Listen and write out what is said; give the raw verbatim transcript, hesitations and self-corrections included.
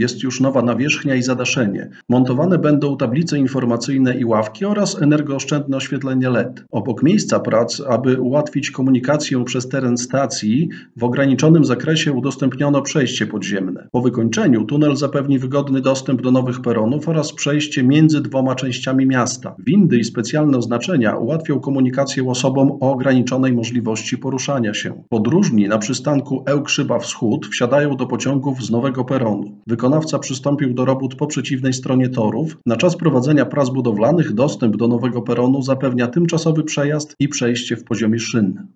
Jest już nowa nawierzchnia i zadaszenie. Montowane będą tablice informacyjne i ławki oraz energooszczędne oświetlenie L E D. Obok miejsca prac, aby ułatwić komunikację przez teren stacji, w ograniczonym zakresie udostępniono przejście podziemne. Po wykończeniu tunel zapewni wygodny dostęp do nowych peronów oraz przejście między dwoma częściami miasta. Windy i specjalne oznaczenia ułatwią komunikację osobom o ograniczonej możliwości poruszania się. Podróżni na przystanku Ełkszyba Wschód wsiadają do pociągów z nowego peronu. Wykonawca przystąpił do robót po przeciwnej stronie torów. Na czas prowadzenia prac budowlanych dostęp do nowego peronu zapewnia tymczasowy przejazd i przejście w poziomie szyn.